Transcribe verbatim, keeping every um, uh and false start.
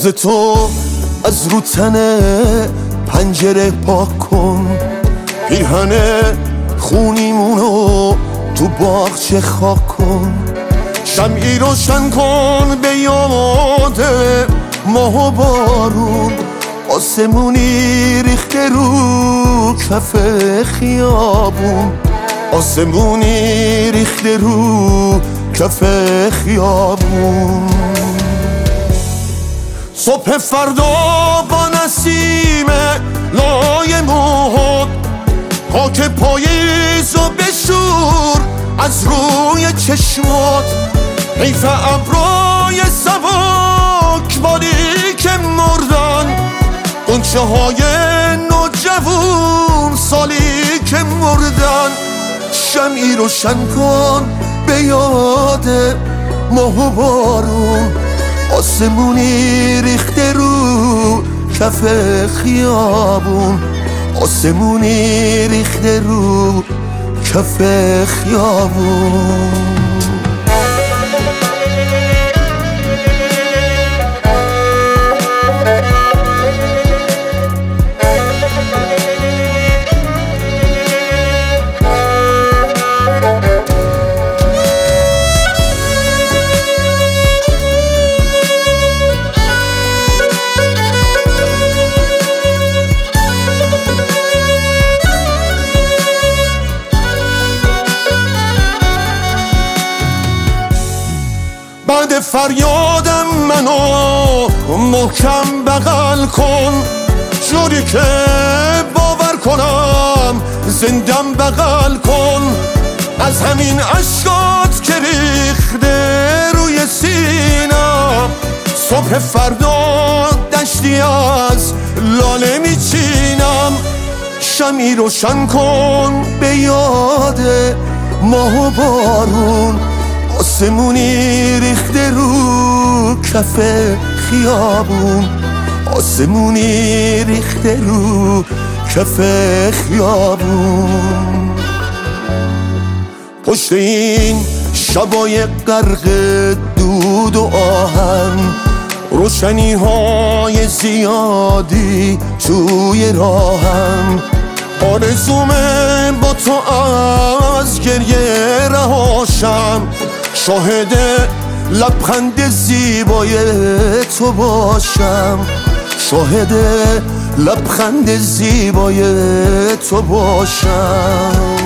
ناز تو از رو تن پنجره پاک کن، پیرهن خونیمونو تو باغچه خاک کن، شمعی روشن کن به یاد ماه و بارون، آسمونی ریخته رو کف خیابون، آسمونی ریخته رو کف خیابون. صبح فردا با نسیم لای موهات خاک پاییزو بشور از روی چشمات، حیف ابرای سبکباری که مردن، غنچه های نوجوون سالی که مردن، شمعی روشن کن به یاد ماه و بارون، آسمونی ریخته رو کف خیابون، آسمونی ریخته رو کف خیابون. بعد فریادم منو محکم بغل کن، جوری که باور کنم زندم بغل کن، از همین عشقات که ریخته روی سینم، صبح فردا دشتی از لاله میچینم، شمعی روشن کن به یاد ماه و بارون، آسمونی ریخته رو کف خیابون، آسمونی ریخته رو کف خیابون. پشت این شبای غرق دود و آهن، روشنی های زیادی توی راهم، آرزومه با تو از گریه رهاشم، شاهد لبخند زیبای تو باشم، شاهد لبخند زیبای تو باشم.